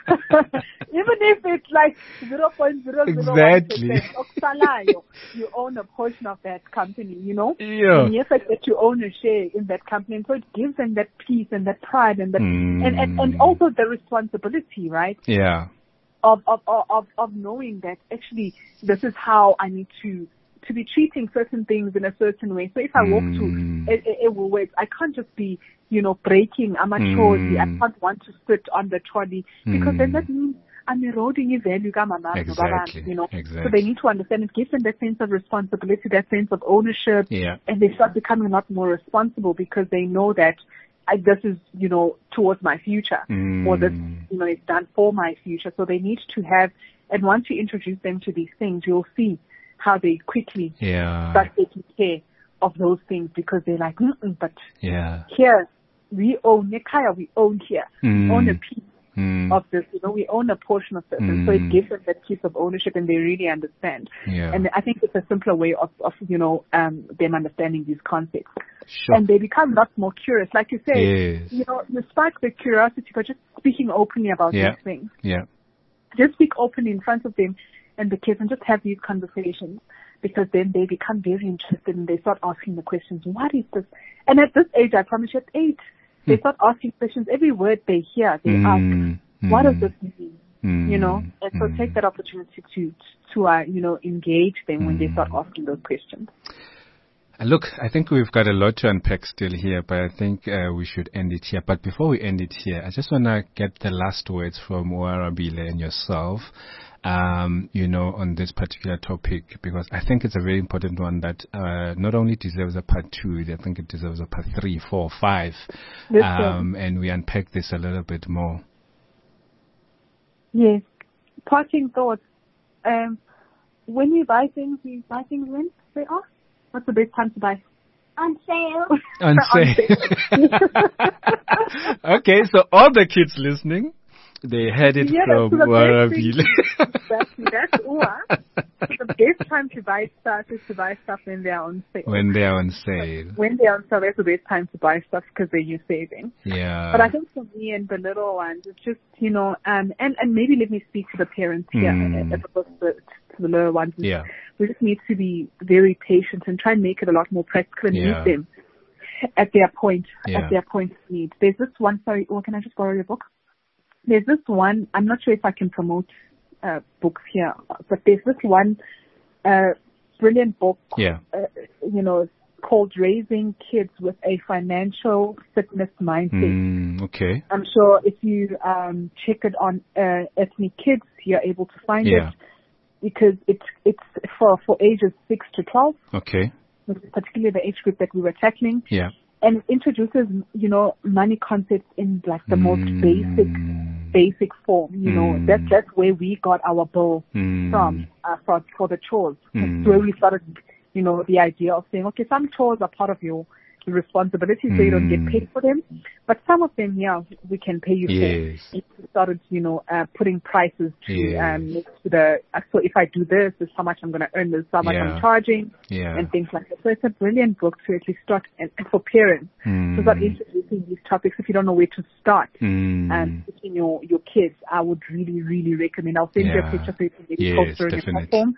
Even if it's like zero point zero zero one Exactly. percent, you own a portion of that company, you know? Yeah. And yes, like that you own a share in that company. And so it gives them that peace and that pride and that, Mm. and, and, and also the responsibility, right? Yeah. Of, of, of, of knowing that actually this is how I need to, to be treating certain things in a certain way. So if I walk Mm. to a, a, a Woolworths, I can't just be, you know, breaking. I'm a trolley. I Mm. can't want to sit on the trolley because then Mm. that means I'm eroding a value, mama, Exactly. you know. Exactly. So they need to understand it gives them that sense of responsibility, that sense of ownership, Yeah. and they start becoming a lot more responsible because they know that I, this is, you know, towards my future, Mm. or this, you know, it's done for my future. So they need to have, and once you introduce them to these things, you'll see how they quickly Yeah. start taking care of those things because they're like, mm but Yeah. here we own Nekaya, we own here, Mm. we own a piece Mm. of this, you know, we own a portion of this, and so it Mm. gives them that piece of ownership, and they really understand. Yeah. And I think it's a simpler way of, of you know, um, them understanding these concepts. Sure. And they become a lot more curious. Like you say, Yes. you know, you spark the curiosity by just speaking openly about Yeah. these things. Yeah. Just speak openly in front of them and the kids and just have these conversations, because then they become very interested and they start asking the questions, what is this? And at this age, I promise you, at eight, they start asking questions. Every word they hear, they Mm. ask, what does Mm. this mean? Mm. You know, and so Mm. take that opportunity to, to uh, you know, engage them when they start Mm. asking those questions. Uh, Look, I think we've got a lot to unpack still here, but I think uh, we should end it here. But before we end it here, I just want to get the last words from Warabile and yourself, um, you know, on this particular topic, because I think it's a very important one that uh, not only deserves a part two, I think it deserves a part three, four, five, Yes, um, and we unpack this a little bit more. Yes. Parting thoughts. Um, when we buy things, we buy things when they are. What's the best time to buy? On sale. On sale. Okay, so all the kids listening, they heard it Yeah, from that's the Warabile. Exactly. That's Uwa. The best time to buy stuff is to buy stuff when they're on sale. When they are on sale. When they're on sale, that's the best time to buy stuff because then you're saving. Yeah. But I think for me and the little ones, it's just, you know, um, and, and maybe let me speak to the parents here Mm. as opposed to, to the little ones. Yeah. We just need to be very patient and try and make it a lot more practical and Yeah. meet them at their point, Yeah. at their point of need. There's this one, sorry, oh, can I just borrow your book? there's this one, I'm not sure if I can promote uh, books here, but there's this one uh, brilliant book, yeah. uh, you know, called Raising Kids with a Financial Fitness Mindset. Mm, okay. I'm sure if you um, check it on uh, Ethnic Kids, you're able to find yeah. it, because it's it's for, for ages six to twelve. Okay. Which is particularly the age group that we were tackling. Yeah. And it introduces, you know, money concepts in like the mm. most basic, basic form. You know, mm. that's that's where we got our bill mm. from uh, for for the chores. Mm. That's where we started, you know, the idea of saying, okay, some chores are part of your responsibility, so mm. you don't get paid for them, but some of them, yeah, we can pay you yes. for. We started, you know, uh, putting prices to yes. um, next to the. Uh, so if I do this, this is how much I'm going to earn. This is how much yeah. I'm charging, yeah. and things like that. So it's a brilliant book to at least start, and, and for parents mm. to start introducing these topics. If you don't know where to start, mm. and teaching your your kids, I would really, really recommend. I'll send yeah. you a picture so you can maybe yes, post it on definitely. your platform.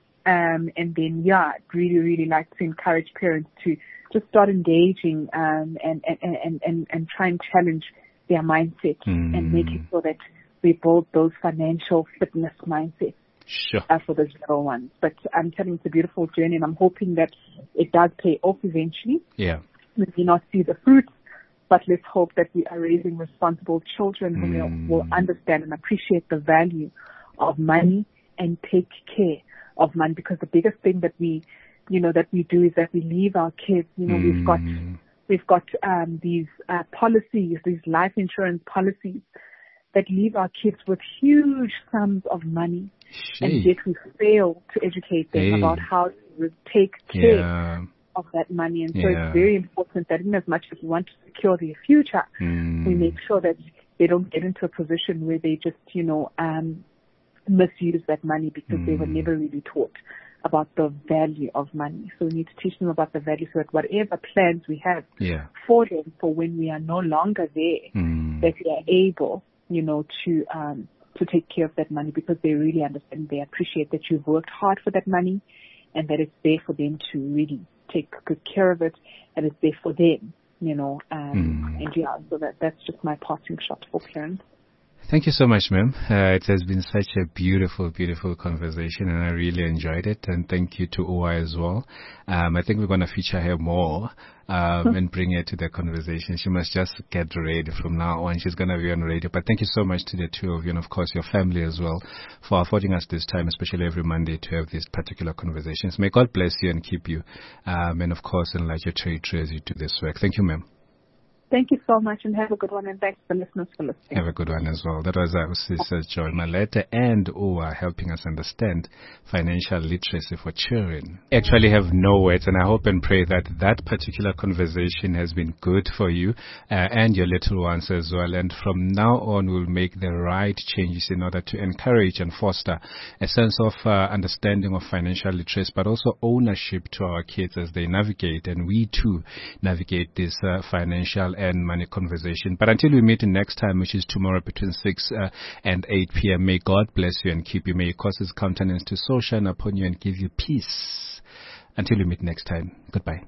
Um, and then, yeah, I'd really, really like to encourage parents to just start engaging um, and, and, and, and, and try and challenge their mindset mm. and making sure that we build those financial fitness mindsets sure. uh, for the little ones. But I'm telling you, it's a beautiful journey, and I'm hoping that it does pay off eventually. Yeah. We may not see the fruits, but let's hope that we are raising responsible children who mm. will, will understand and appreciate the value of money and take care of money, because the biggest thing that we, you know, that we do is that we leave our kids, you know, mm. we've got, we've got, um, these, uh, policies, these life insurance policies that leave our kids with huge sums of money. Shee. And yet we fail to educate them hey. about how to take care yeah. of that money. And so yeah. it's very important that in as much as we want to secure their future, mm. we make sure that they don't get into a position where they just, you know, um, misuse that money because mm. they were never really taught about the value of money. So we need to teach them about the value so that whatever plans we have yeah. for them for when we are no longer there, mm. that we are able, you know, to um to take care of that money, because they really understand, they appreciate that you've worked hard for that money and that it's there for them to really take good care of it, and it's there for them, you know, um, mm. and yeah, so that that's just my parting shot for parents. Thank you so much, ma'am. Uh, it has been such a beautiful, beautiful conversation, and I really enjoyed it. And thank you to O I as well. Um, I think we're going to feature her more um, and bring her to the conversation. She must just get ready from now on. She's going to be on radio. But thank you so much to the two of you, and of course your family as well, for affording us this time, especially every Monday, to have these particular conversations. May God bless you and keep you, um, and of course enlarge your territory as you do this work. Thank you, ma'am. Thank you so much, and have a good one, and thanks to the listeners for listening. Have a good one as well. That was our sister Joy Maleta and O A helping us understand financial literacy for children. Actually have no words, and I hope and pray that that particular conversation has been good for you uh, and your little ones as well. And from now on, we'll make the right changes in order to encourage and foster a sense of uh, understanding of financial literacy, but also ownership to our kids as they navigate, and we too navigate this uh, financial and money conversation. But until we meet next time, which is tomorrow between six uh, and eight p.m., may God bless you and keep you. May He cause His countenance to so shine upon you and give you peace. Until we meet next time, goodbye.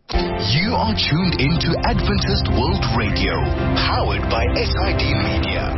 You are tuned into Adventist World Radio, powered by S I D Media.